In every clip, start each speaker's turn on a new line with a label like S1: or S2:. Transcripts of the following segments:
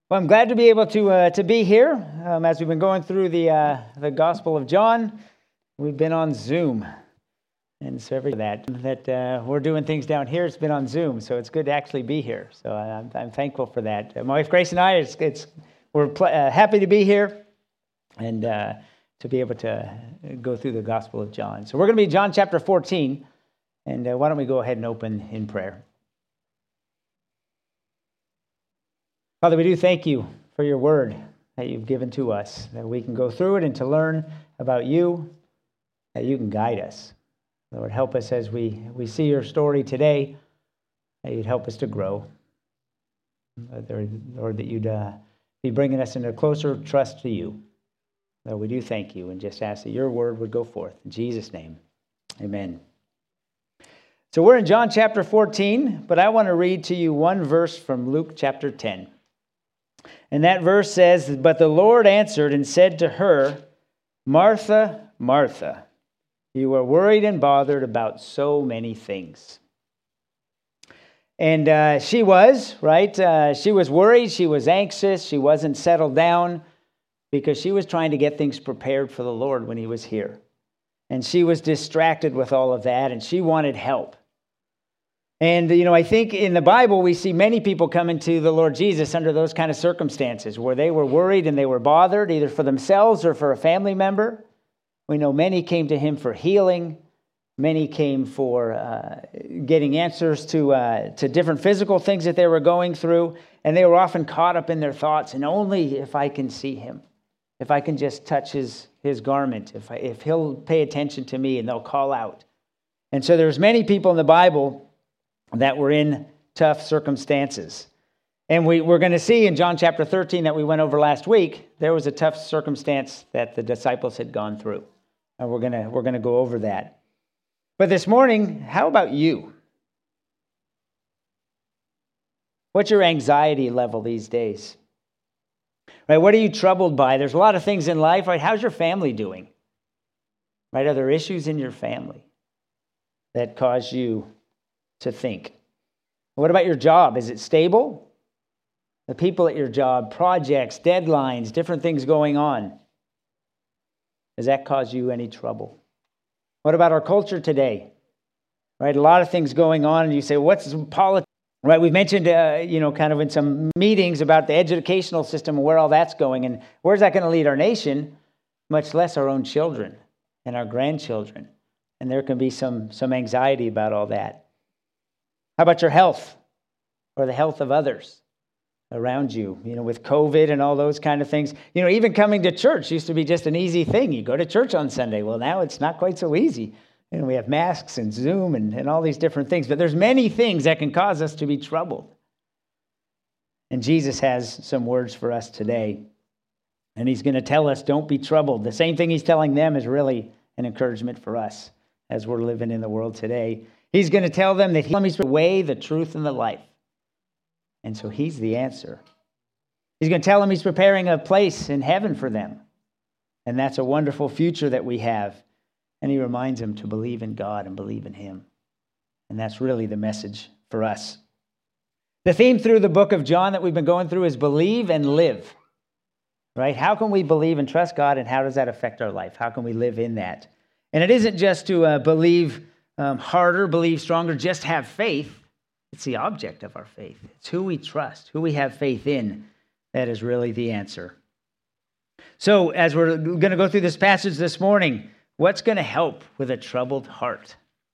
S1: Well, I'm glad to be able to be here as we've been going through the Gospel of John. We've been on Zoom, and so every that we're doing things down here, it's been on Zoom. So it's good to actually be here. So I'm thankful for that. My wife Grace and I, we're happy to be here and to be able to go through the Gospel of John. So we're going to be John chapter 14, and why don't we go ahead and open in prayer. Father, we do thank you for your word that you've given to us, that we can go through it and to learn about you, that you can guide us. Lord, help us as we see your story today, that you'd help us to grow. Lord, that you'd be bringing us into closer trust to you. Lord, we do thank you and just ask that your word would go forth. In Jesus' name, amen. So we're in John chapter 14, but I want to read to you one verse from Luke chapter 10. And that verse says, "But the Lord answered and said to her, 'Martha, Martha, you are worried and bothered about so many things.'" And she was, right? She was worried. She was anxious. She wasn't settled down because she was trying to get things prepared for the Lord when he was here. And she was distracted with all of that, and she wanted help. And, I think in the Bible, we see many people coming to the Lord Jesus under those kind of circumstances where they were worried and they were bothered either for themselves or for a family member. We know many came to him for healing. Many came for getting answers to different physical things that they were going through. And they were often caught up in their thoughts. And only if I can see him, if I can just touch his garment, if he'll pay attention to me, and they'll call out. And so there's many people in the Bible that were in tough circumstances. And we're going to see in John chapter 13 that we went over last week, there was a tough circumstance that the disciples had gone through. And we're going to go over that. But this morning, how about you? What's your anxiety level these days? Right? What are you troubled by? There's a lot of things in life, right? How's your family doing? Right? Are there issues in your family that cause you to think? What about your job? Is it stable? The people at your job, projects, deadlines, different things going on. Does that cause you any trouble? What about our culture today? Right, a lot of things going on, and you say, what's politics? Right, we've mentioned, kind of in some meetings about the educational system and where all that's going, and where's that going to lead our nation, much less our own children and our grandchildren. And there can be some anxiety about all that. How about your health or the health of others around you? With COVID and all those kind of things. Even coming to church used to be just an easy thing. You go to church on Sunday. Well, now it's not quite so easy. We have masks and Zoom and all these different things. But there's many things that can cause us to be troubled. And Jesus has some words for us today. And he's going to tell us, don't be troubled. The same thing he's telling them is really an encouragement for us as we're living in the world today. He's going to tell them that he's the way, the truth, and the life. And so he's the answer. He's going to tell them he's preparing a place in heaven for them. And that's a wonderful future that we have. And he reminds them to believe in God and believe in him. And that's really the message for us. The theme through the book of John that we've been going through is believe and live. Right? How can we believe and trust God, and how does that affect our life? How can we live in that? And it isn't just to believe harder, believe stronger, just have faith. It's the object of our faith. It's who we trust, who we have faith in. That is really the answer. So as we're going to go through this passage this morning, what's going to help with a troubled heart?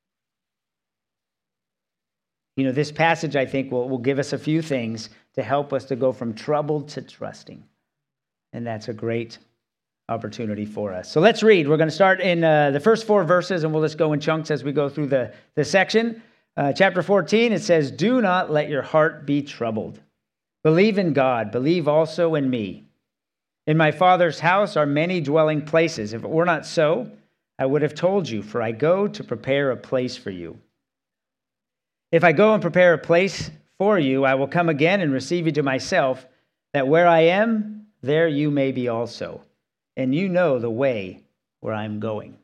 S1: This passage, I think, will give us a few things to help us to go from troubled to trusting. And that's a great opportunity for us. So let's read. We're going to start in the first 4 verses, and we'll just go in chunks as we go through the section. Chapter 14, it says, "Do not let your heart be troubled. Believe in God. Believe also in me. In my Father's house are many dwelling places. If it were not so, I would have told you, for I go to prepare a place for you. If I go and prepare a place for you, I will come again and receive you to myself, that where I am, there you may be also. And you know the way where I'm going."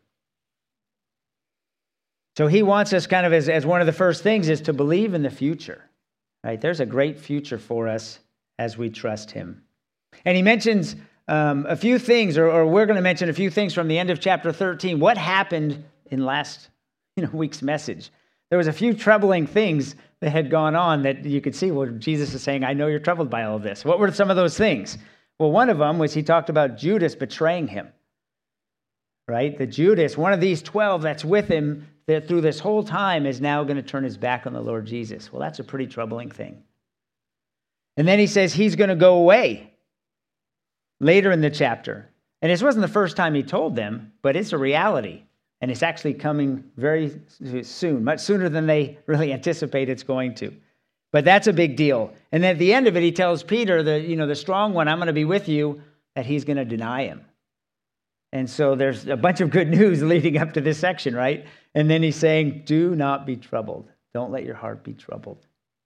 S1: So he wants us kind of as one of the first things is to believe in the future. Right? There's a great future for us as we trust him. And he mentions a few things, or we're going to mention a few things from the end of chapter 13. What happened in last week's message? There was a few troubling things that had gone on that you could see where Jesus is saying, I know you're troubled by all of this. What were some of those things? Well, one of them was he talked about Judas betraying him, right? The Judas, one of these 12 that's with him that through this whole time is now going to turn his back on the Lord Jesus. Well, that's a pretty troubling thing. And then he says he's going to go away later in the chapter. And this wasn't the first time he told them, but it's a reality. And it's actually coming very soon, much sooner than they really anticipate it's going to. But that's a big deal. And then at the end of it, he tells Peter, the strong one, I'm going to be with you, that he's going to deny him. And so there's a bunch of good news leading up to this section, right? And then he's saying, do not be troubled. Don't let your heart be troubled.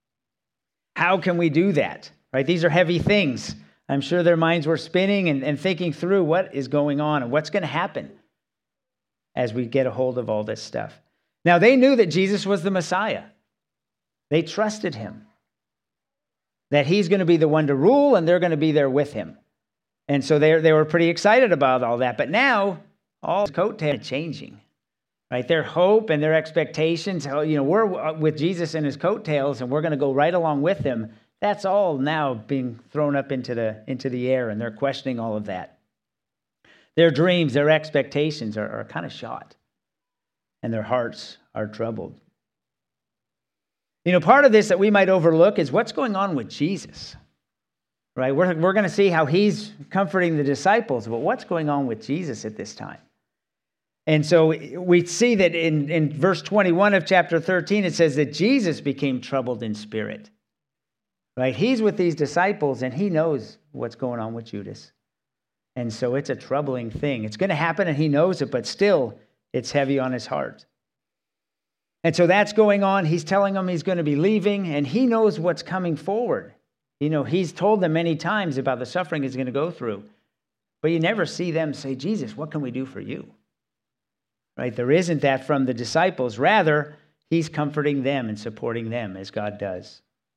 S1: How can we do that? Right? These are heavy things. I'm sure their minds were spinning and thinking through what is going on and what's going to happen as we get a hold of all this stuff. Now, they knew that Jesus was the Messiah. They trusted him, that he's going to be the one to rule and they're going to be there with him. And so they were pretty excited about all that. But now, all coattails are changing, right? Their hope and their expectations, we're with Jesus in his coattails and we're going to go right along with him. That's all now being thrown up into the air, and they're questioning all of that. Their dreams, their expectations are kind of shot, and their hearts are troubled. Part of this that we might overlook is what's going on with Jesus, right? We're going to see how he's comforting the disciples, but what's going on with Jesus at this time? And so we see that in verse 21 of chapter 13, it says that Jesus became troubled in spirit, right? He's with these disciples, and he knows what's going on with Judas. And so it's a troubling thing. It's going to happen, and he knows it, but still, it's heavy on his heart. And so that's going on. He's telling them he's going to be leaving, and he knows what's coming forward. He's told them many times about the suffering he's going to go through. But you never see them say, Jesus, what can we do for you? Right? There isn't that from the disciples. Rather, he's comforting them and supporting them as God does.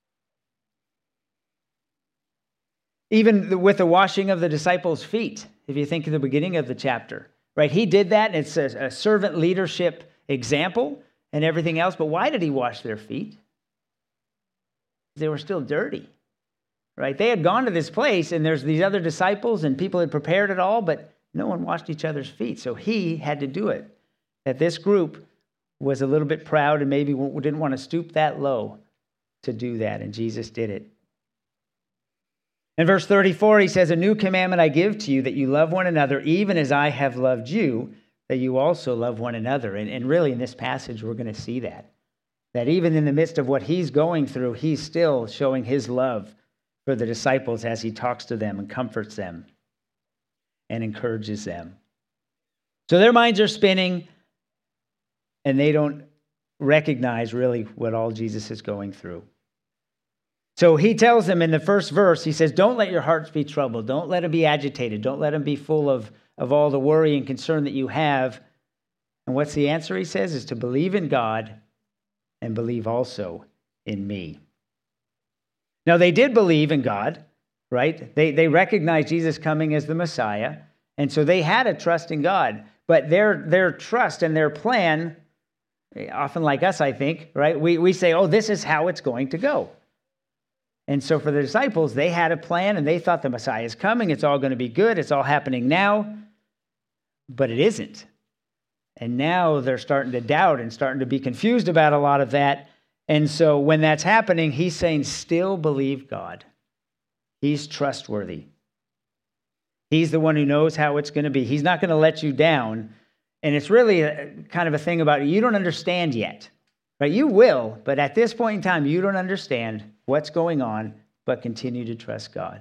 S1: Even with the washing of the disciples' feet, if you think of the beginning of the chapter, right? He did that, and it's a servant leadership example and everything else. But why did he wash their feet? They were still dirty, right? They had gone to this place, and there's these other disciples, and people had prepared it all, but no one washed each other's feet. So he had to do it. That this group was a little bit proud and maybe didn't want to stoop that low to do that, and Jesus did it. In verse 34, he says, a new commandment I give to you, that you love one another, even as I have loved you, that you also love one another. And really in this passage, we're going to see that even in the midst of what he's going through, he's still showing his love for the disciples as he talks to them and comforts them and encourages them. So their minds are spinning, and they don't recognize really what all Jesus is going through. So he tells them in the first verse, he says, don't let your hearts be troubled. Don't let them be agitated. Don't let them be full of all the worry and concern that you have. And what's the answer, he says, is to believe in God and believe also in me. Now, they did believe in God, right? They recognized Jesus coming as the Messiah. And so they had a trust in God. But their trust and their plan, often like us, I think, right? We say, oh, this is how it's going to go. And so for the disciples, they had a plan, and they thought the Messiah is coming. It's all going to be good. It's all happening now. But it isn't. And now they're starting to doubt and starting to be confused about a lot of that. And so when that's happening, he's saying, still believe God. He's trustworthy. He's the one who knows how it's going to be. He's not going to let you down. And it's really kind of a thing about you don't understand yet. Right? You will, but at this point in time, you don't understand what's going on, but continue to trust God.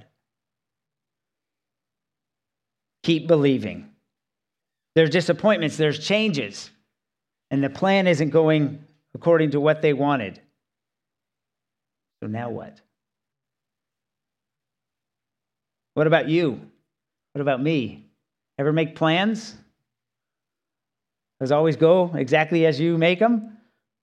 S1: Keep believing. There's disappointments, there's changes, and the plan isn't going according to what they wanted. So now what? What about you? What about me? Ever make plans? Does it always go exactly as you make them?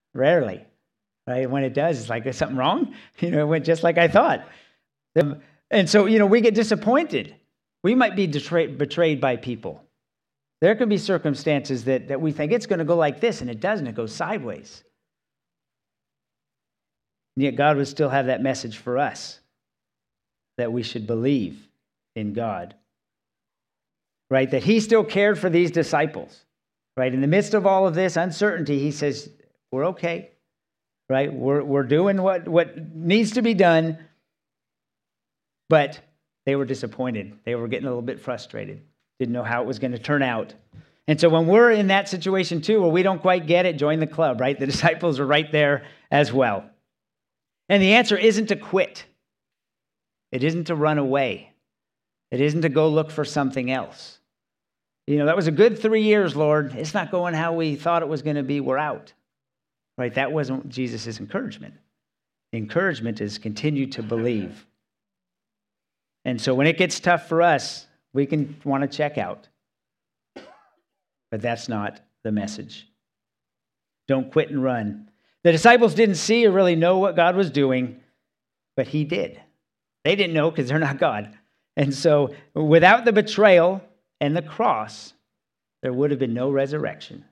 S1: Rarely, right? When it does, it's like, is something wrong? It went just like I thought. And so, we get disappointed. We might be betrayed by people. There can be circumstances that we think it's going to go like this, and it doesn't. It goes sideways. And yet God would still have that message for us, that we should believe in God. Right? That he still cared for these disciples. Right? In the midst of all of this uncertainty, he says, we're okay. Right? We're doing what needs to be done. But they were disappointed. They were getting a little bit frustrated. Didn't know how it was going to turn out. And so when we're in that situation too, where we don't quite get it, join the club, right? The disciples are right there as well. And the answer isn't to quit. It isn't to run away. It isn't to go look for something else. That was a good 3 years, Lord. It's not going how we thought it was going to be. We're out. Right? That wasn't Jesus' encouragement. The encouragement is continue to believe. And so when it gets tough for us, we can want to check out. But that's not the message. Don't quit and run. The disciples didn't see or really know what God was doing, but he did. They didn't know because they're not God. And so without the betrayal and the cross, there would have been no resurrection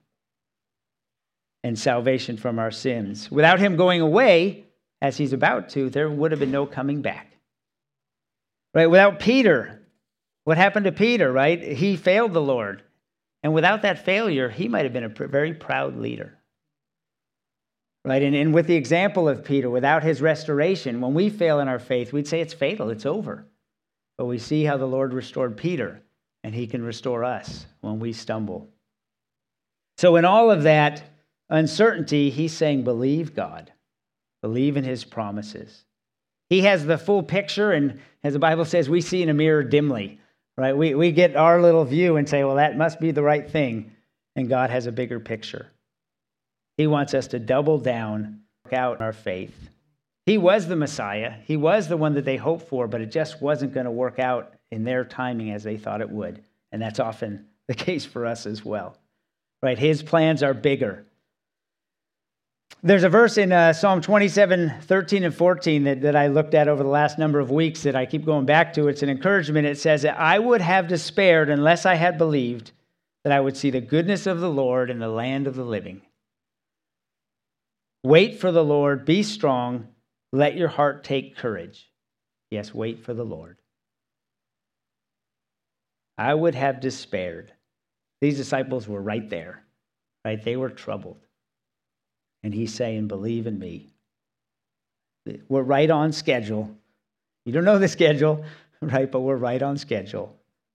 S1: and salvation from our sins. Without him going away, as he's about to, there would have been no coming back. Right? Without Peter, what happened to Peter, right? He failed the Lord. And without that failure, he might have been a very proud leader. Right? And with the example of Peter, without his restoration, when we fail in our faith, we'd say it's fatal, it's over. But we see how the Lord restored Peter, and he can restore us when we stumble. So in all of that uncertainty, he's saying, believe God. Believe in his promises. He has the full picture, and as the Bible says, we see in a mirror dimly, right? We get our little view and say, well, that must be the right thing, and God has a bigger picture. He wants us to double down, work out our faith. He was the Messiah. He was the one that they hoped for, but it just wasn't going to work out in their timing as they thought it would, and that's often the case for us as well, right? His plans are bigger. There's a verse in Psalm 27, 13 and 14 that I looked at over the last number of weeks that I keep going back to. It's an encouragement. It says, I would have despaired unless I had believed that I would see the goodness of the Lord in the land of the living. Wait for the Lord, be strong, let your heart take courage. Yes, wait for the Lord. I would have despaired. These disciples were right there, right? They were troubled. And he's saying, believe in me. We're right on schedule. You don't know the schedule, right? But we're right on schedule.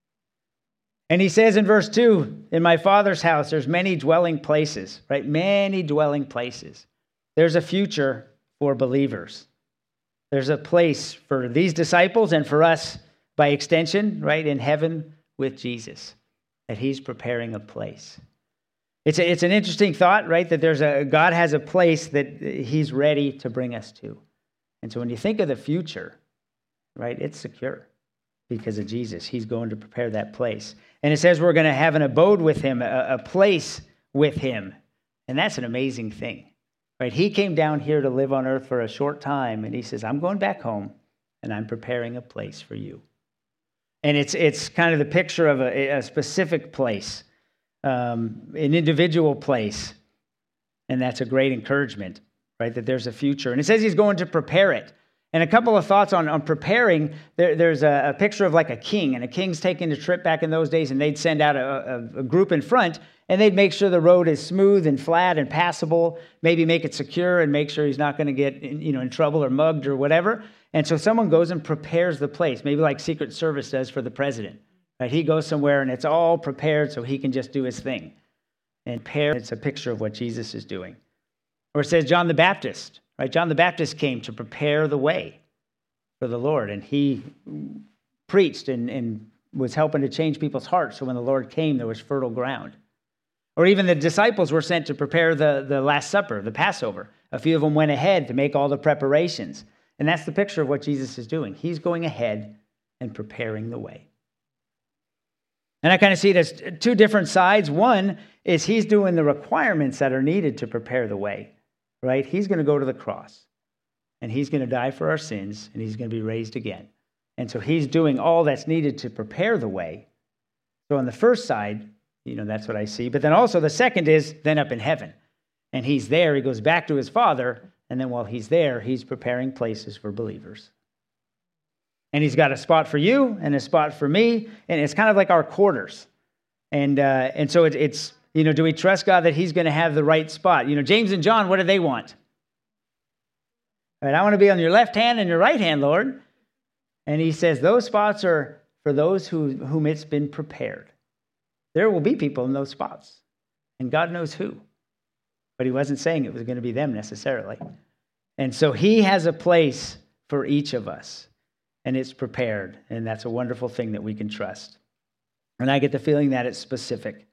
S1: And he says in verse 2, in my Father's house, there's many dwelling places, right? Many dwelling places. There's a future for believers. There's a place for these disciples and for us by extension, right? In heaven with Jesus, that he's preparing a place. It's an interesting thought, right? That God has a place that he's ready to bring us to. And so when you think of the future, right, it's secure because of Jesus. He's going to prepare that place. And it says we're going to have an abode with him, a place with him. And that's an amazing thing, right? He came down here to live on earth for a short time, and he says, I'm going back home, and I'm preparing a place for you. And it's kind of the picture of a specific place. An individual place. And that's a great encouragement, right? That there's a future. And it says he's going to prepare it. And a couple of thoughts on preparing. There's a picture of like a king. And a king's taking a trip back in those days, and they'd send out a group in front, and they'd make sure the road is smooth and flat and passable, maybe make it secure and make sure he's not going to get in trouble or mugged or whatever. And so someone goes and prepares the place, maybe like Secret Service does for the president. Right? He goes somewhere and it's all prepared so he can just do his thing. And it's a picture of what Jesus is doing. Or it says John the Baptist, right? John the Baptist came to prepare the way for the Lord. And he preached and was helping to change people's hearts. So when the Lord came, there was fertile ground. Or even the disciples were sent to prepare the Last Supper, the Passover. A few of them went ahead to make all the preparations. And that's the picture of what Jesus is doing. He's going ahead and preparing the way. And I kind of see it as two different sides. One is he's doing the requirements that are needed to prepare the way, right? He's going to go to the cross, and he's going to die for our sins, and he's going to be raised again. And so he's doing all that's needed to prepare the way. So on the first side, that's what I see. But then also the second is then up in heaven. And he's there. He goes back to his Father. And then while he's there, he's preparing places for believers. And he's got a spot for you and a spot for me. And it's kind of like our quarters. And so it's do we trust God that he's going to have the right spot? James and John, what do they want? All right, I want to be on your left hand and your right hand, Lord. And he says those spots are for those whom it's been prepared. There will be people in those spots. And God knows who. But he wasn't saying it was going to be them necessarily. And so he has a place for each of us. And it's prepared. And that's a wonderful thing that we can trust. And I get the feeling that it's specific.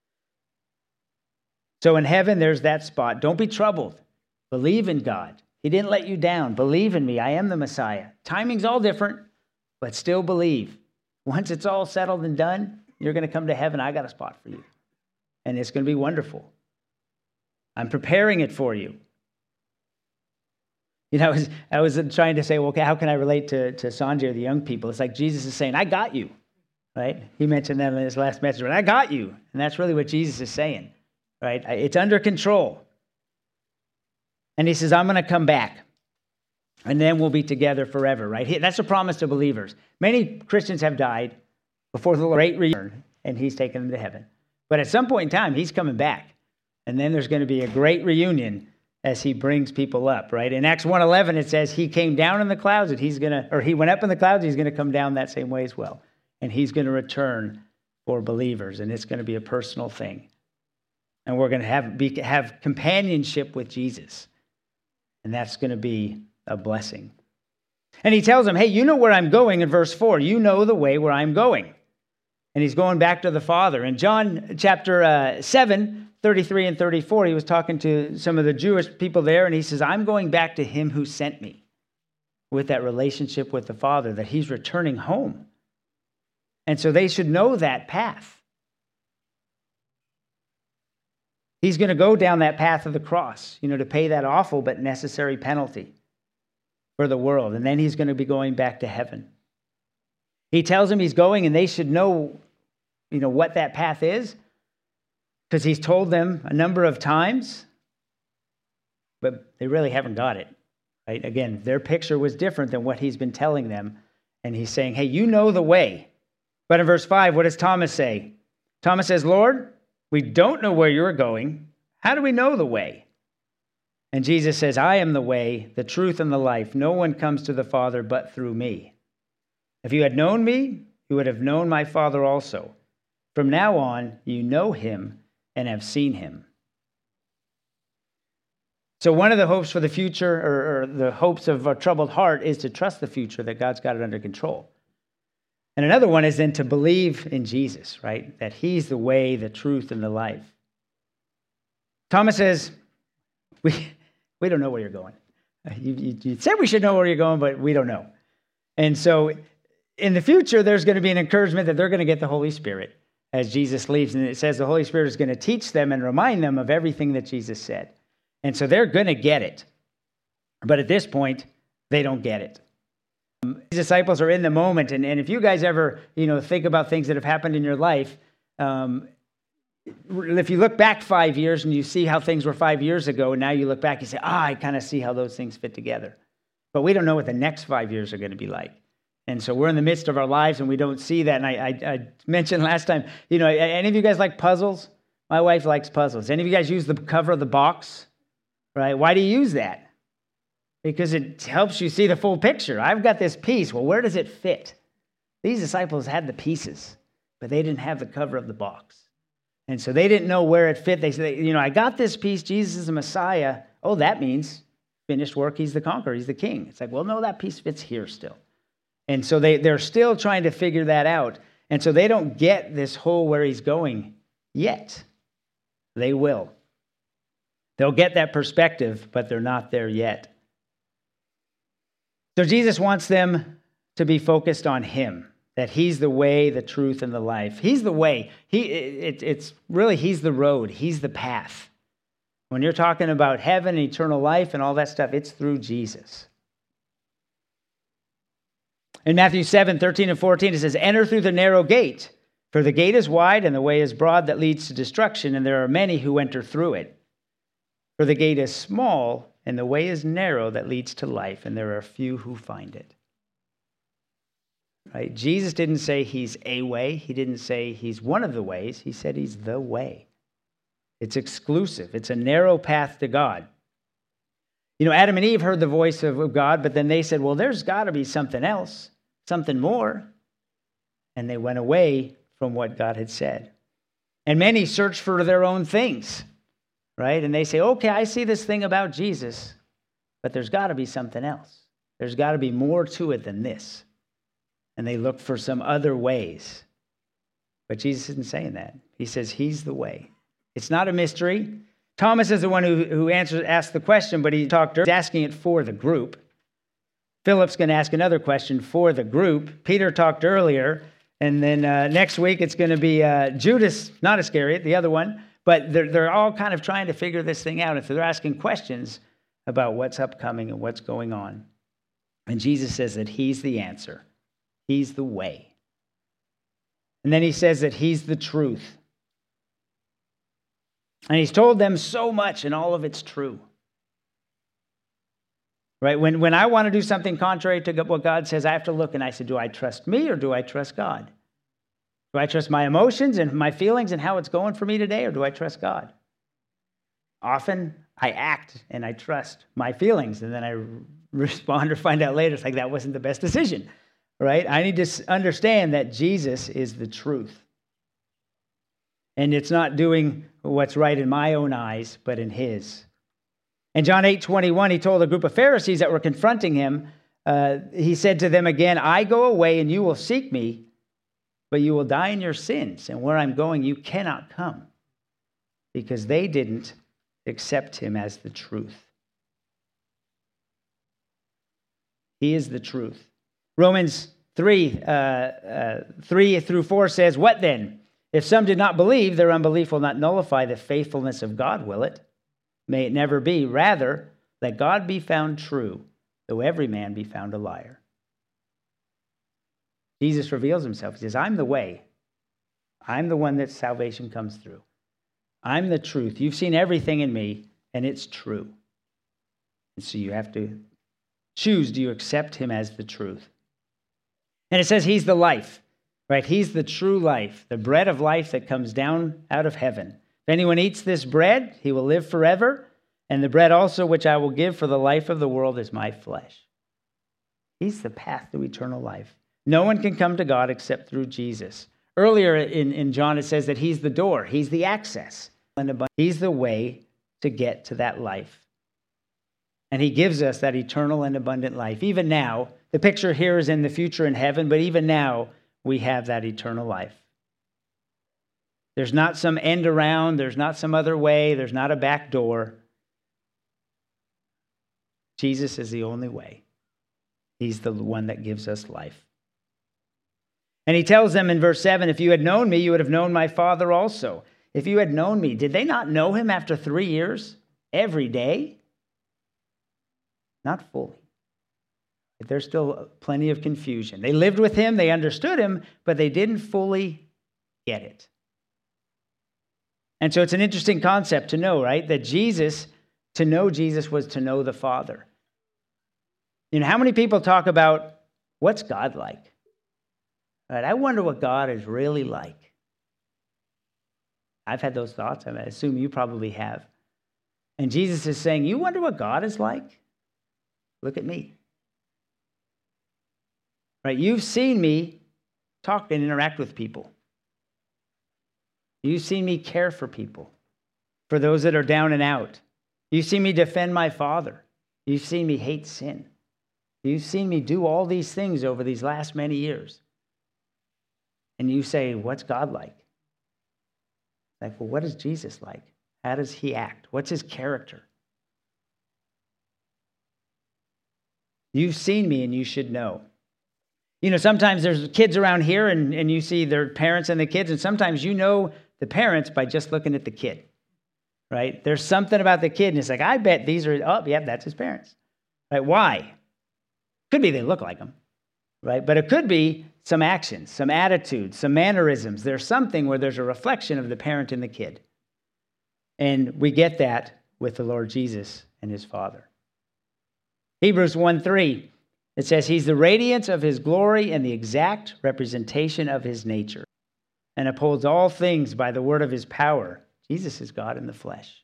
S1: So in heaven, there's that spot. Don't be troubled. Believe in God. He didn't let you down. Believe in me. I am the Messiah. Timing's all different, but still believe. Once it's all settled and done, you're going to come to heaven. I got a spot for you. And it's going to be wonderful. I'm preparing it for you. I was trying to say, well, okay, how can I relate to Sanjay or the young people? It's like Jesus is saying, I got you, right? He mentioned that in his last message, but I got you. And that's really what Jesus is saying, right? It's under control. And he says, I'm going to come back. And then we'll be together forever, right? That's a promise to believers. Many Christians have died before the great return, and he's taken them to heaven. But at some point in time, he's coming back. And then there's going to be a great reunion as he brings people up, right? In Acts 1:11, it says he came down in the clouds, and he went up in the clouds, he's going to come down that same way as well. And he's going to return for believers, and it's going to be a personal thing. And we're going to have companionship with Jesus. And that's going to be a blessing. And he tells them, hey, you know where I'm going in verse 4. You know the way where I'm going. And he's going back to the Father. In John chapter 7, 33 and 34, he was talking to some of the Jewish people there, and he says, I'm going back to him who sent me, with that relationship with the Father, that he's returning home. And so they should know that path. He's going to go down that path of the cross, to pay that awful but necessary penalty for the world. And then he's going to be going back to heaven. He tells them he's going, and they should know, what that path is, because he's told them a number of times, but they really haven't got it, right? Again, their picture was different than what he's been telling them. And he's saying, hey, you know the way. But in verse 5, what does Thomas say? Thomas says, Lord, we don't know where you're going. How do we know the way? And Jesus says, I am the way, the truth, and the life. No one comes to the Father but through me. If you had known me, you would have known my Father also. From now on, you know him and have seen him. So one of the hopes for the future, or the hopes of a troubled heart, is to trust the future, that God's got it under control. And another one is then to believe in Jesus, right? That he's the way, the truth, and the life. Thomas says, we don't know where you're going. You said we should know where you're going, but we don't know. And so in the future, there's going to be an encouragement that they're going to get the Holy Spirit as Jesus leaves. And it says the Holy Spirit is going to teach them and remind them of everything that Jesus said. And so they're going to get it. But at this point, they don't get it. These disciples are in the moment. And if you guys ever, think about things that have happened in your life, if you look back 5 years and you see how things were 5 years ago, and now you look back, you say, I kind of see how those things fit together. But we don't know what the next 5 years are going to be like. And so we're in the midst of our lives and we don't see that. And I mentioned last time, any of you guys like puzzles? My wife likes puzzles. Any of you guys use the cover of the box? Right? Why do you use that? Because it helps you see the full picture. I've got this piece. Well, where does it fit? These disciples had the pieces, but they didn't have the cover of the box. And so they didn't know where it fit. They said, I got this piece. Jesus is the Messiah. Oh, that means finished work. He's the conqueror. He's the king. It's like, well, no, that piece fits here still. And so they're still trying to figure that out. And so they don't get this whole where he's going yet. They will. They'll get that perspective, but they're not there yet. So Jesus wants them to be focused on him, that he's the way, the truth, and the life. He's the way. It's really, he's the road. He's the path. When you're talking about heaven and eternal life and all that stuff, it's through Jesus. In Matthew 7:13 and 14, it says, enter through the narrow gate, for the gate is wide and the way is broad that leads to destruction, and there are many who enter through it. For the gate is small and the way is narrow that leads to life, and there are few who find it. Right? Jesus didn't say he's a way. He didn't say he's one of the ways. He said he's the way. It's exclusive. It's a narrow path to God. You know, Adam and Eve heard the voice of God, but then they said, well, there's got to be something else, something more. And they went away from what God had said. And many search for their own things, right? And they say, okay, I see this thing about Jesus, but there's got to be something else. There's got to be more to it than this. And they look for some other ways. But Jesus isn't saying that. He says he's the way. It's not a mystery. Thomas is the one who asked the question, but he's asking it for the group. Philip's going to ask another question for the group. Peter talked earlier, and then next week it's going to be Judas, not Iscariot, the other one. But they're all kind of trying to figure this thing out. And so they're asking questions about what's upcoming and what's going on. And Jesus says that he's the answer. He's the way. And then he says that he's the truth. And he's told them so much, and all of it's true. Right? When I want to do something contrary to what God says, I have to look and I say, do I trust me or do I trust God? Do I trust my emotions and my feelings and how it's going for me today, or do I trust God? Often I act and I trust my feelings, and then I respond or find out later, it's like that wasn't the best decision. Right? I need to understand that Jesus is the truth. And it's not doing what's right in my own eyes, but in his. In John 8:21, he told a group of Pharisees that were confronting him, he said to them again, I go away and you will seek me, but you will die in your sins. And where I'm going, you cannot come. Because they didn't accept him as the truth. He is the truth. Romans 3 through 4 says, what then? If some did not believe, their unbelief will not nullify the faithfulness of God, will it? May it never be. Rather, let God be found true, though every man be found a liar. Jesus reveals himself. He says, I'm the way. I'm the one that salvation comes through. I'm the truth. You've seen everything in me, and it's true. And so you have to choose, do you accept him as the truth? And it says he's the life, right? He's the true life, the bread of life that comes down out of heaven. If anyone eats this bread, he will live forever. And the bread also which I will give for the life of the world is my flesh. He's the path to eternal life. No one can come to God except through Jesus. Earlier in John, it says that he's the door. He's the access. He's the way to get to that life. And he gives us that eternal and abundant life. Even now, the picture here is in the future in heaven, but even now, we have that eternal life. There's not some end around. There's not some other way. There's not a back door. Jesus is the only way. He's the one that gives us life. And he tells them in verse 7, if you had known me, you would have known my Father also. If you had known me, did they not know him after 3 years? Every day? Not fully. There's still plenty of confusion. They lived with him, they understood him, but they didn't fully get it. And so it's an interesting concept to know, right? That to know Jesus was to know the Father. You know, how many people talk about what's God like? Right, I wonder what God is really like. I've had those thoughts. I assume you probably have. And Jesus is saying, you wonder what God is like? Look at me. Right? You've seen me talk and interact with people. You've seen me care for people, for those that are down and out. You've seen me defend my Father. You've seen me hate sin. You've seen me do all these things over these last many years. And you say, what's God like? Like, well, what is Jesus like? How does he act? What's his character? You've seen me and you should know. You know, sometimes there's kids around here and you see their parents and the kids, and sometimes you know the parents by just looking at the kid, right? There's something about the kid, and it's like, I bet these are, oh, yeah, that's his parents. Right? Why? Could be they look like him. right? But it could be some actions, some attitudes, some mannerisms. There's something where there's a reflection of the parent and the kid. And we get that with the Lord Jesus and his Father. Hebrews 1:3, it says, he's the radiance of his glory and the exact representation of his nature, and upholds all things by the word of his power. Jesus is God in the flesh.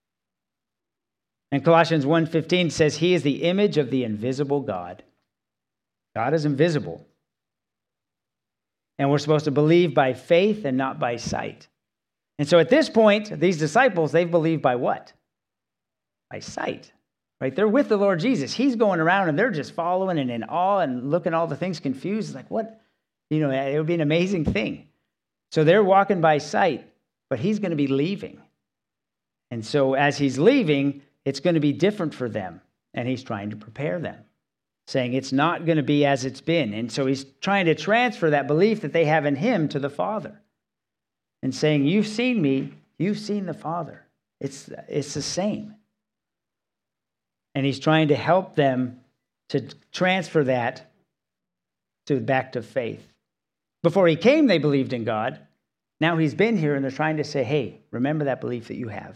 S1: And Colossians 1:15 says, he is the image of the invisible God. God is invisible. And we're supposed to believe by faith and not by sight. And so at this point, these disciples, they've believed by what? By sight. Right? They're with the Lord Jesus. He's going around and they're just following and in awe and looking at all the things confused. It's like, what? It would be an amazing thing. So they're walking by sight, but he's going to be leaving. And so as he's leaving, it's going to be different for them. And he's trying to prepare them, saying it's not going to be as it's been. And so he's trying to transfer that belief that they have in him to the Father. And saying, you've seen me, you've seen the Father. It's the same. And he's trying to help them to transfer that back to faith. Before he came, they believed in God. Now he's been here, and they're trying to say, hey, remember that belief that you have.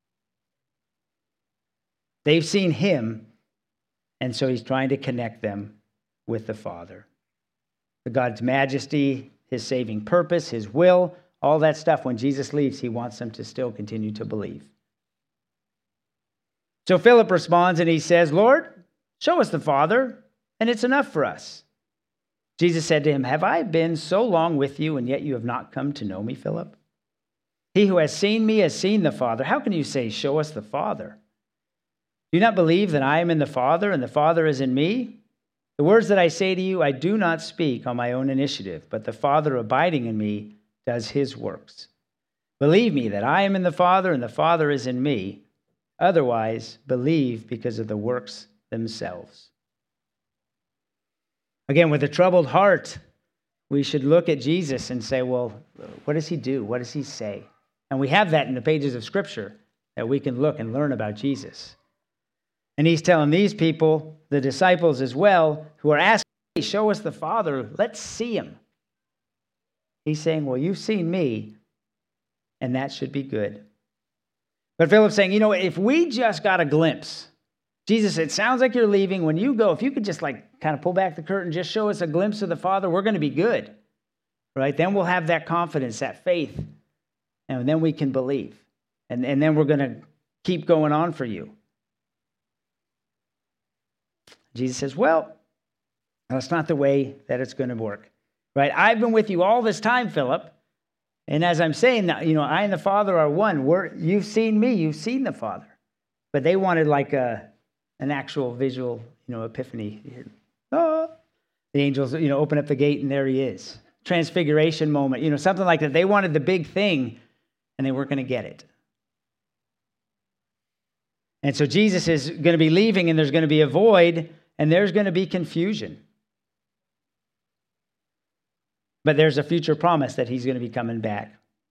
S1: They've seen him, and so he's trying to connect them with the Father. The God's majesty, his saving purpose, his will, all that stuff. When Jesus leaves, he wants them to still continue to believe. So Philip responds and he says, Lord, show us the Father, and it's enough for us. Jesus said to him, have I been so long with you, and yet you have not come to know me, Philip? He who has seen me has seen the Father. How can you say, show us the Father? Do you not believe that I am in the Father, and the Father is in me? The words that I say to you, I do not speak on my own initiative, but the Father abiding in me does his works. Believe me that I am in the Father, and the Father is in me. Otherwise, believe because of the works themselves. Again, with a troubled heart, we should look at Jesus and say, well, what does he do? What does he say? And we have that in the pages of Scripture that we can look and learn about Jesus. And he's telling these people, the disciples as well, who are asking, hey, show us the Father. Let's see him. He's saying, well, you've seen me, and that should be good. But Philip's saying, if we just got a glimpse, Jesus, it sounds like you're leaving. When you go, if you could just kind of pull back the curtain, just show us a glimpse of the Father, we're going to be good, right? Then we'll have that confidence, that faith, and then we can believe. And then we're going to keep going on for you. Jesus says, well, that's not the way that it's going to work, right? I've been with you all this time, Philip. And as I'm saying, I and the Father are one. You've seen me, you've seen the Father. But they wanted an actual visual, epiphany. Oh, the angels, open up the gate and there he is. Transfiguration moment, something like that. They wanted the big thing and they weren't going to get it. And so Jesus is going to be leaving and there's going to be a void and there's going to be confusion. But there's a future promise that he's going to be coming back.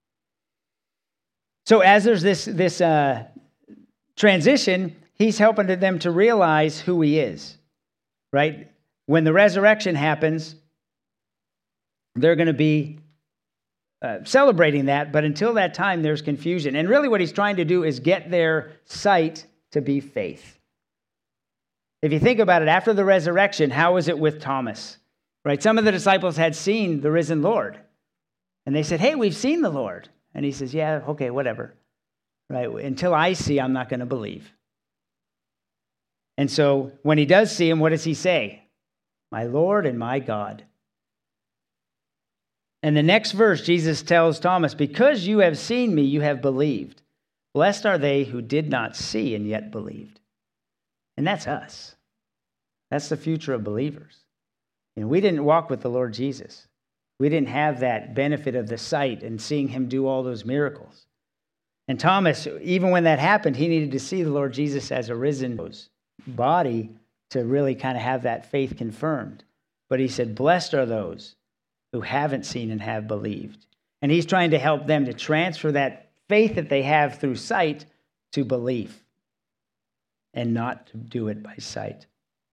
S1: So as there's this transition, he's helping them to realize who he is, right? When the resurrection happens, they're going to be celebrating that, but until that time, there's confusion. And really what he's trying to do is get their sight to be faith. If you think about it, after the resurrection, how was it with Thomas? Right? Some of the disciples had seen the risen Lord. And they said, hey, we've seen the Lord. And he says, yeah, okay, whatever. Right? Until I see, I'm not going to believe. And so when he does see him, what does he say? My Lord and my God. And the next verse, Jesus tells Thomas, because you have seen me, you have believed. Blessed are they who did not see and yet believed. And that's us. That's the future of believers. And we didn't walk with the Lord Jesus. We didn't have that benefit of the sight and seeing him do all those miracles. And Thomas, even when that happened, he needed to see the Lord Jesus as a risen body to really kind of have that faith confirmed. But he said, blessed are those who haven't seen and have believed. And he's trying to help them to transfer that faith that they have through sight to belief and not to do it by sight.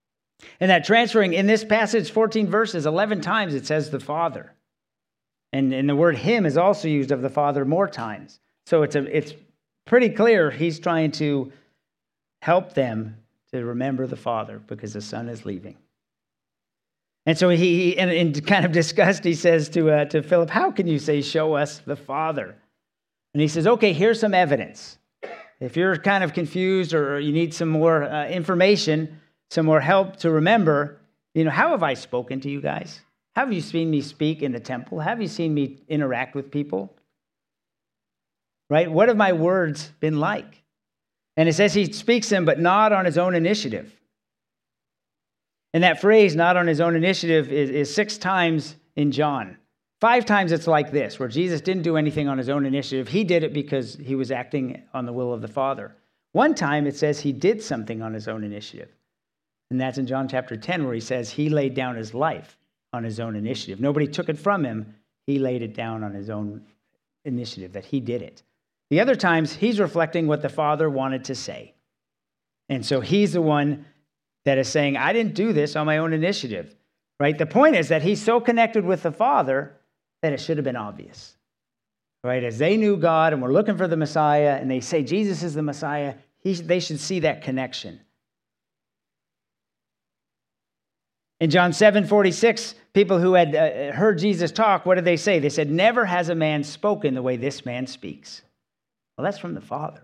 S1: And that transferring, in this passage, 14 verses, 11 times it says the Father. And the word him is also used of the Father more times. So it's pretty clear he's trying to help them to remember the Father because the Son is leaving. And so he in kind of disgust, he says to Philip, how can you say, show us the Father? And he says, okay, here's some evidence. If you're kind of confused or you need some more information, some more help to remember, how have I spoken to you guys? Have you seen me speak in the temple? Have you seen me interact with people? Right? What have my words been like? And it says he speaks them, but not on his own initiative. And that phrase, not on his own initiative, is 6 times in John. 5 times it's like this, where Jesus didn't do anything on his own initiative. He did it because he was acting on the will of the Father. 1 time it says he did something on his own initiative. And that's in John chapter 10, where he says he laid down his life on his own initiative. Nobody took it from him. He laid it down on his own initiative, that he did it. The other times, he's reflecting what the Father wanted to say. And so he's the one that is saying, I didn't do this on my own initiative, right? The point is that he's so connected with the Father that it should have been obvious, right? As they knew God and were looking for the Messiah, and they say Jesus is the Messiah, they should see that connection. In John 7:46, people who had heard Jesus talk, what did they say? They said, never has a man spoken the way this man speaks. Well, that's from the Father.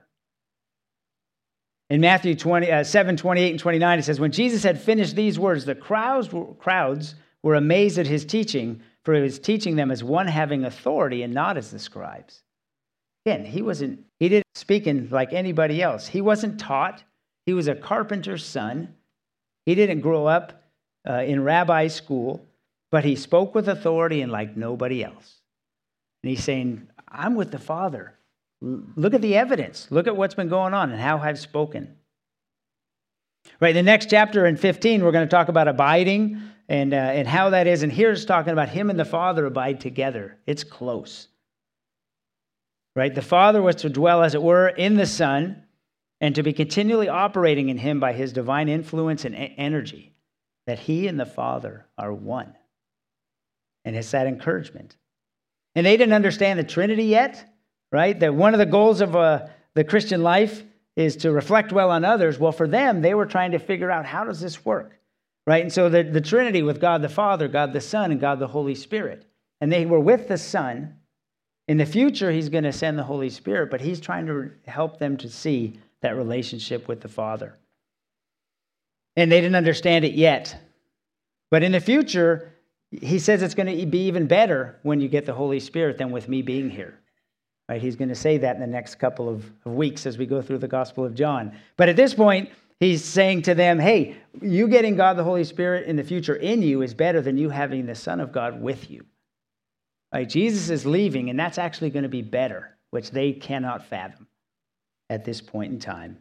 S1: In Matthew 7:28 and 29, it says, when Jesus had finished these words, the crowds were amazed at his teaching, for he was teaching them as one having authority and not as the scribes. Again, he didn't speak like anybody else. He wasn't taught. He was a carpenter's son. He didn't grow up in rabbi school, but he spoke with authority and like nobody else. And he's saying, I'm with the Father. Look at the evidence. Look at what's been going on and how I've spoken. Right, the next chapter in 15, we're going to talk about abiding and how that is. And here's talking about him and the Father abide together. It's close. Right, the Father was to dwell, as it were, in the Son and to be continually operating in him by his divine influence and energy, that he and the Father are one. And it's that encouragement. And they didn't understand the Trinity yet. Right? That one of the goals of the Christian life is to reflect well on others. Well, for them, they were trying to figure out, how does this work? Right? And so the Trinity with God the Father, God the Son, and God the Holy Spirit. And they were with the Son. In the future, he's going to send the Holy Spirit, but he's trying to help them to see that relationship with the Father. And they didn't understand it yet. But in the future, he says it's going to be even better when you get the Holy Spirit than with me being here. Right, he's going to say that in the next couple of weeks as we go through the Gospel of John. But at this point, he's saying to them, hey, you getting God the Holy Spirit in the future in you is better than you having the Son of God with you. Right, Jesus is leaving, and that's actually going to be better, which they cannot fathom at this point in time.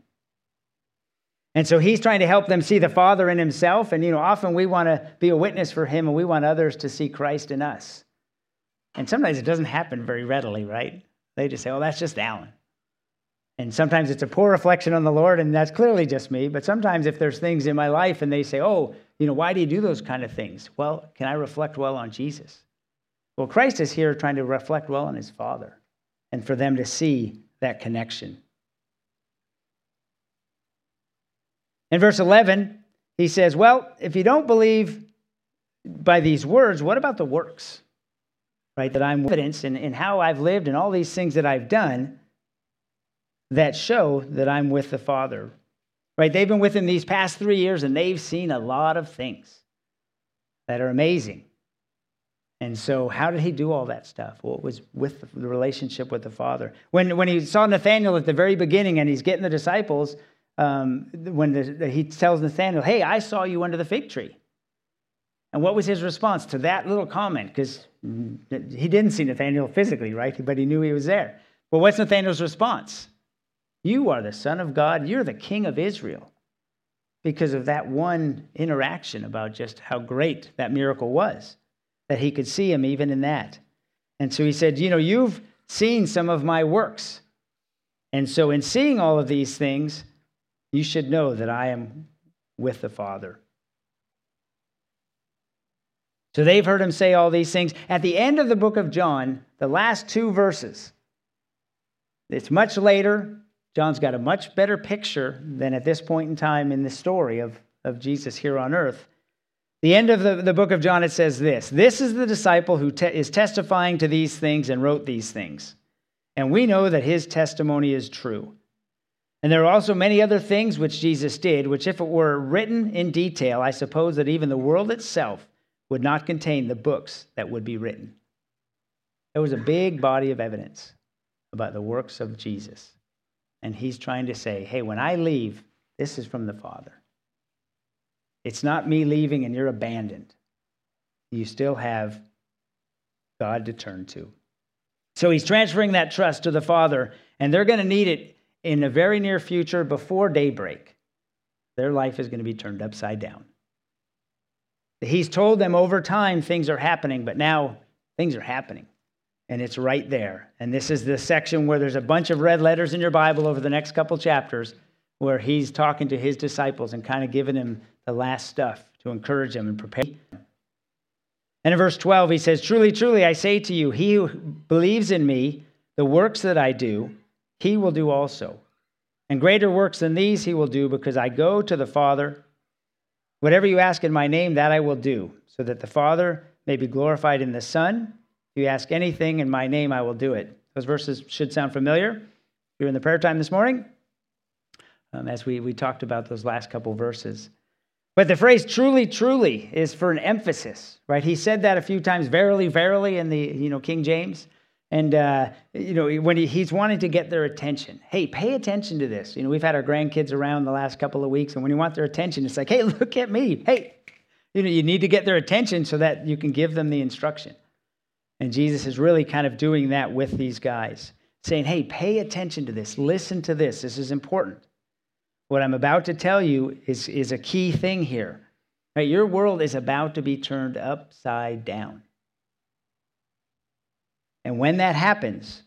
S1: And so he's trying to help them see the Father in himself. And, often we want to be a witness for him, and we want others to see Christ in us. And sometimes it doesn't happen very readily, right? They just say, oh, that's just Alan. And sometimes it's a poor reflection on the Lord, and that's clearly just me. But sometimes if there's things in my life and they say, oh, why do you do those kind of things? Well, can I reflect well on Jesus? Well, Christ is here trying to reflect well on his Father and for them to see that connection. In verse 11, he says, well, if you don't believe by these words, what about the works? Right, that I'm evidence in how I've lived and all these things that I've done that show that I'm with the Father. Right, they've been with him these past 3 years and they've seen a lot of things that are amazing. And so how did he do all that stuff? Well, it was with the relationship with the Father. When he saw Nathanael at the very beginning and he's getting the disciples, he tells Nathanael, hey, I saw you under the fig tree. And what was his response to that little comment? Because he didn't see Nathanael physically, right? But he knew he was there. Well, what's Nathanael's response? You are the Son of God. You're the King of Israel. Because of that one interaction about just how great that miracle was, that he could see him even in that. And so he said, you've seen some of my works. And so in seeing all of these things, you should know that I am with the Father. So they've heard him say all these things. At the end of the book of John, the last 2 verses, it's much later. John's got a much better picture than at this point in time in the story of Jesus here on earth. The end of the book of John, it says this: "This is the disciple who is testifying to these things and wrote these things. And we know that his testimony is true. And there are also many other things which Jesus did, which if it were written in detail, I suppose that even the world itself would not contain the books that would be written." There was a big body of evidence about the works of Jesus. And he's trying to say, hey, when I leave, this is from the Father. It's not me leaving and you're abandoned. You still have God to turn to. So he's transferring that trust to the Father, and they're going to need it in the very near future before daybreak. Their life is going to be turned upside down. He's told them over time things are happening, but now things are happening. And it's right there. And this is the section where there's a bunch of red letters in your Bible over the next couple chapters where he's talking to his disciples and kind of giving them the last stuff to encourage them and prepare. And in verse 12, he says, "Truly, truly, I say to you, he who believes in me, the works that I do, he will do also. And greater works than these he will do, because I go to the Father. Whatever you ask in my name, that I will do, so that the Father may be glorified in the Son. If you ask anything in my name, I will do it." Those verses should sound familiar. You're in the prayer time this morning, as we talked about those last couple verses. But the phrase "truly, truly" is for an emphasis, right? He said that a few times, "verily, verily," in the King James. And, when he's wanting to get their attention. Hey, pay attention to this. We've had our grandkids around the last couple of weeks, and when you want their attention, it's like, hey, look at me. Hey, you need to get their attention so that you can give them the instruction. And Jesus is really kind of doing that with these guys, saying, hey, pay attention to this. Listen to this. This is important. What I'm about to tell you is a key thing here. Right? Your world is about to be turned upside down. And when that happens,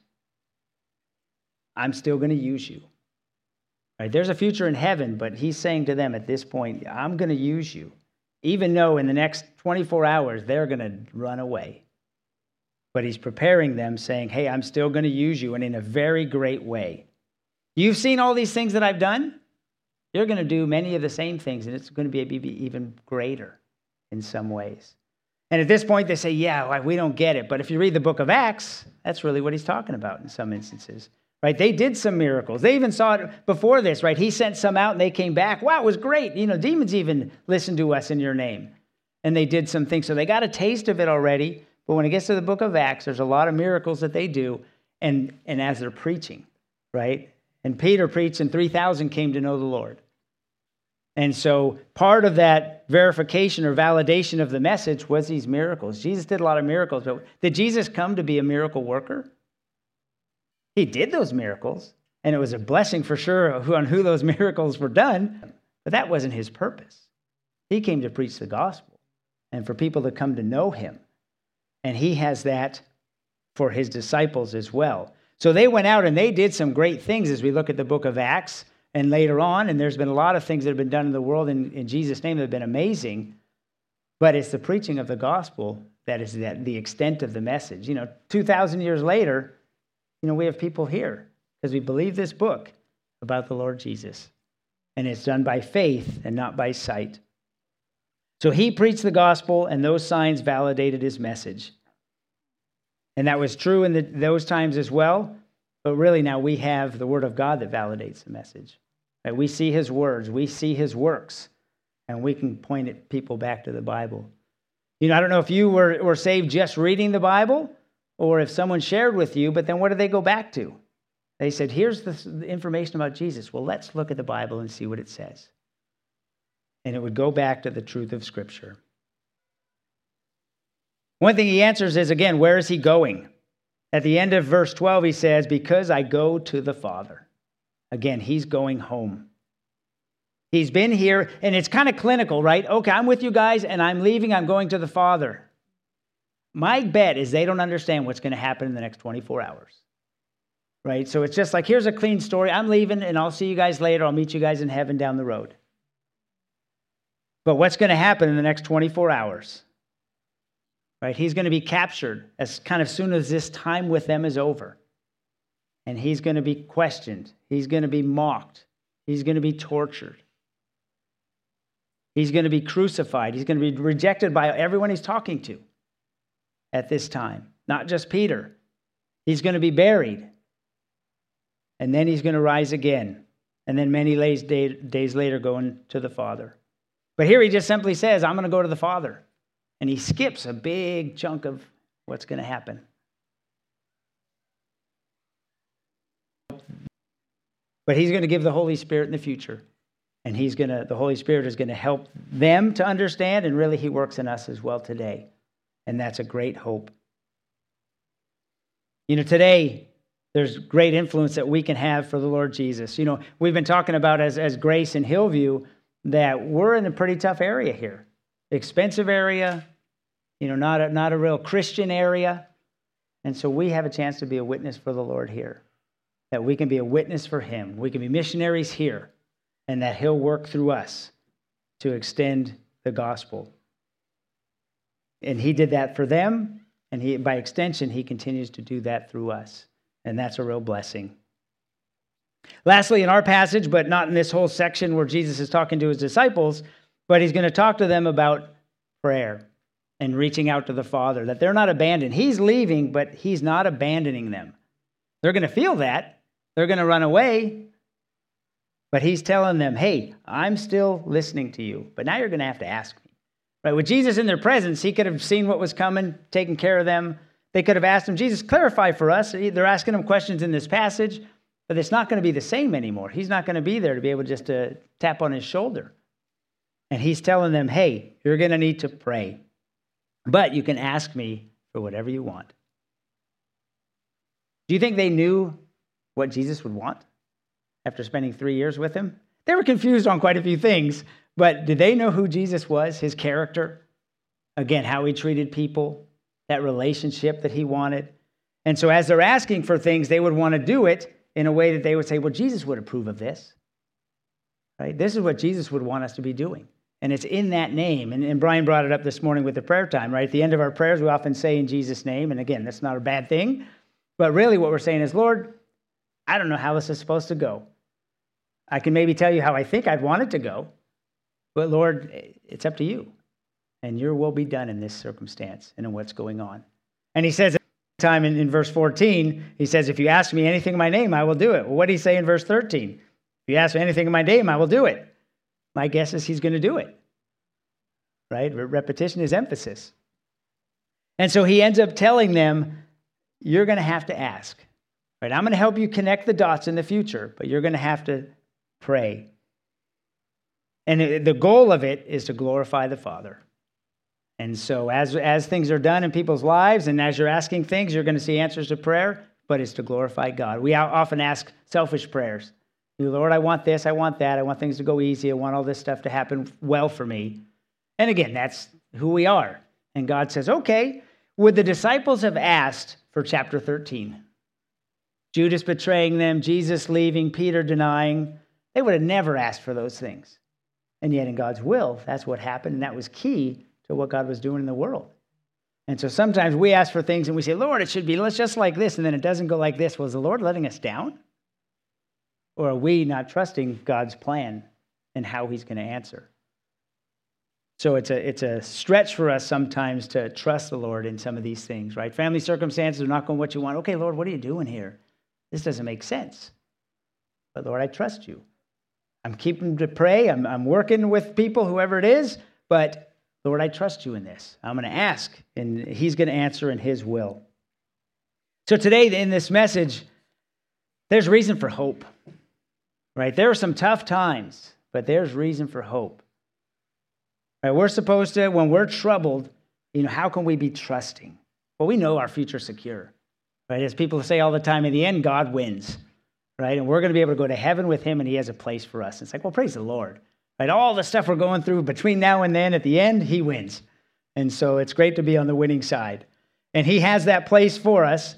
S1: I'm still going to use you. Right? There's a future in heaven, but he's saying to them at this point, I'm going to use you, even though in the next 24 hours they're going to run away. But he's preparing them, saying, hey, I'm still going to use you, and in a very great way. You've seen all these things that I've done. You're going to do many of the same things, and it's going to be even greater in some ways. And at this point, they say, yeah, we don't get it. But if you read the book of Acts, that's really what he's talking about in some instances. Right? They did some miracles. They even saw it before this, right? He sent some out, and they came back. Wow, it was great. Demons even listened to us in your name. And they did some things. So they got a taste of it already. But when it gets to the book of Acts, there's a lot of miracles that they do, and as they're preaching, right? And Peter preached, and 3,000 came to know the Lord. And so part of that verification or validation of the message was these miracles. Jesus did a lot of miracles, but did Jesus come to be a miracle worker? He did those miracles, and it was a blessing for sure on who those miracles were done, but that wasn't his purpose. He came to preach the gospel and for people to come to know him. And he has that for his disciples as well. So they went out and they did some great things as we look at the book of Acts and later on. And there's been a lot of things that have been done in the world in Jesus' name that have been amazing. But it's the preaching of the gospel that is the extent of the message. 2,000 years later, we have people here because we believe this book about the Lord Jesus. And it's done by faith and not by sight. So he preached the gospel, and those signs validated his message. And that was true in those times as well. But really now we have the word of God that validates the message. Right? We see his words. We see his works. And we can point people back to the Bible. I don't know if you were saved just reading the Bible or if someone shared with you, but then what did they go back to? They said, here's the information about Jesus. Well, let's look at the Bible and see what it says. And it would go back to the truth of Scripture. One thing he answers is, again, where is he going? At the end of verse 12, he says, because I go to the Father. Again, he's going home. He's been here, and it's kind of clinical, right? Okay, I'm with you guys, and I'm leaving. I'm going to the Father. My bet is they don't understand what's going to happen in the next 24 hours. Right? So it's just like, here's a clean story. I'm leaving, and I'll see you guys later. I'll meet you guys in heaven down the road. But what's going to happen in the next 24 hours? right? He's going to be captured as kind of soon as this time with them is over. And he's going to be questioned. He's going to be mocked. He's going to be tortured. He's going to be crucified. He's going to be rejected by everyone he's talking to at this time, not just Peter. He's going to be buried. And then he's going to rise again. And then many days later going to the Father. But here he just simply says, I'm going to go to the Father. And he skips a big chunk of what's going to happen. But he's going to give the Holy Spirit in the future. And the Holy Spirit is going to help them to understand, and really he works in us as well today. And that's a great hope. Today, there's great influence that we can have for the Lord Jesus. We've been talking about as Grace and Hillview that we're in a pretty tough area here. Expensive area, not a real Christian area. And so we have a chance to be a witness for the Lord here. That we can be a witness for him. We can be missionaries here. And that he'll work through us to extend the gospel. And he did that for them. And by extension, he continues to do that through us. And that's a real blessing. Lastly, in our passage, but not in this whole section where Jesus is talking to his disciples, but he's going to talk to them about prayer and reaching out to the Father, that they're not abandoned. He's leaving, but he's not abandoning them. They're going to feel that. They're going to run away. But he's telling them, hey, I'm still listening to you, but now you're going to have to ask me. Right? With Jesus in their presence, he could have seen what was coming, taken care of them. They could have asked him, Jesus, clarify for us. They're asking him questions in this passage, but it's not going to be the same anymore. He's not going to be there to be able just to tap on his shoulder. And he's telling them, hey, you're going to need to pray, but you can ask me for whatever you want. Do you think they knew what Jesus would want after spending 3 years with him? They were confused on quite a few things, but did they know who Jesus was, his character? Again, how he treated people, that relationship that he wanted. And so as they're asking for things, they would want to do it in a way that they would say, well, Jesus would approve of this. Right? This is what Jesus would want us to be doing. And it's in that name. And Brian brought it up this morning with the prayer time, right? At the end of our prayers, we often say in Jesus' name. And again, that's not a bad thing. But really what we're saying is, Lord, I don't know how this is supposed to go. I can maybe tell you how I think I'd want it to go. But Lord, it's up to you. And your will be done in this circumstance and in what's going on. And he says, time in verse 14, he says, if you ask me anything in my name, I will do it. Well, what did he say in verse 13? If you ask me anything in my name, I will do it. My guess is he's going to do it. Right? Repetition is emphasis. And so he ends up telling them, you're going to have to ask. Right? I'm going to help you connect the dots in the future, but you're going to have to pray. And the goal of it is to glorify the Father. And so as things are done in people's lives, and as you're asking things, you're going to see answers to prayer, but it's to glorify God. We often ask selfish prayers. Lord, I want this, I want that, I want things to go easy, I want all this stuff to happen well for me. And again, that's who we are. And God says, okay, would the disciples have asked for chapter 13? Judas betraying them, Jesus leaving, Peter denying. They would have never asked for those things. And yet in God's will, that's what happened, and that was key to what God was doing in the world. And so sometimes we ask for things and we say, Lord, it should be just like this, and then it doesn't go like this. Was the Lord letting us down? Or are we not trusting God's plan and how he's going to answer? So it's a stretch for us sometimes to trust the Lord in some of these things, right? Family circumstances are not going what you want. Okay, Lord, what are you doing here? This doesn't make sense. But Lord, I trust you. I'm keeping to pray. I'm working with people, whoever it is. But Lord, I trust you in this. I'm going to ask, and he's going to answer in his will. So today in this message, there's reason for hope. Right? There are some tough times, but there's reason for hope. Right? We're supposed to, when we're troubled, how can we be trusting? Well, we know our future's secure. Right? As people say all the time, in the end, God wins. Right? And we're going to be able to go to heaven with him, and he has a place for us. It's like, well, praise the Lord. Right? All the stuff we're going through between now and then, at the end, he wins. And so it's great to be on the winning side. And he has that place for us,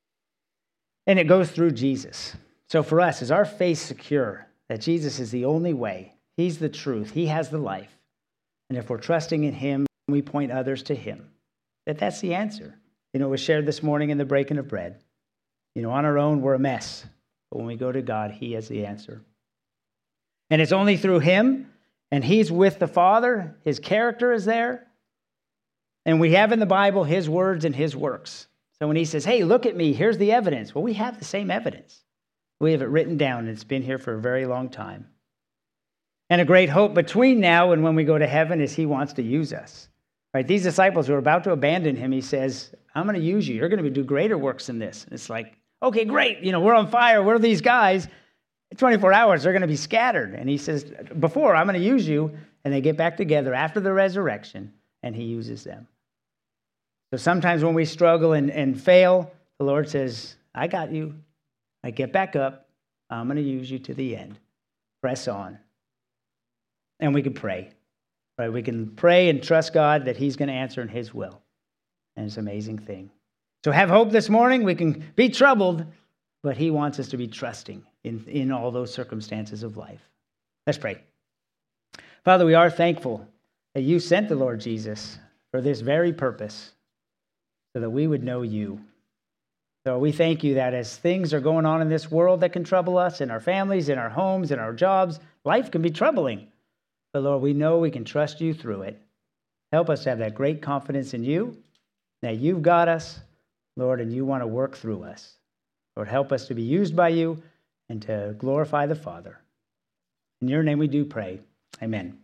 S1: and it goes through Jesus. So for us, is our faith secure that Jesus is the only way? He's the truth. He has the life. And if we're trusting in him, we point others to him. that's the answer. It was shared this morning in the breaking of bread. On our own, we're a mess. But when we go to God, he has the answer. And it's only through him, and he's with the Father. His character is there. And we have in the Bible his words and his works. So when he says, hey, look at me, here's the evidence. Well, we have the same evidence. We have it written down, and it's been here for a very long time. And a great hope between now and when we go to heaven is he wants to use us. Right? These disciples who are about to abandon him, he says, I'm going to use you. You're going to do greater works than this. And it's like, okay, great. We're on fire. We're these guys. In 24 hours, they're going to be scattered. And he says, before, I'm going to use you. And they get back together after the resurrection, and he uses them. So sometimes when we struggle and fail, the Lord says, I got you. I get back up. I'm going to use you to the end. Press on. And we can pray. Right? We can pray and trust God that he's going to answer in his will. And it's an amazing thing. So have hope this morning. We can be troubled, but he wants us to be trusting in all those circumstances of life. Let's pray. Father, we are thankful that you sent the Lord Jesus for this very purpose, so that we would know you. So we thank you that as things are going on in this world that can trouble us, in our families, in our homes, in our jobs, life can be troubling. But Lord, we know we can trust you through it. Help us to have that great confidence in you, that you've got us, Lord, and you want to work through us. Lord, help us to be used by you and to glorify the Father. In your name we do pray. Amen.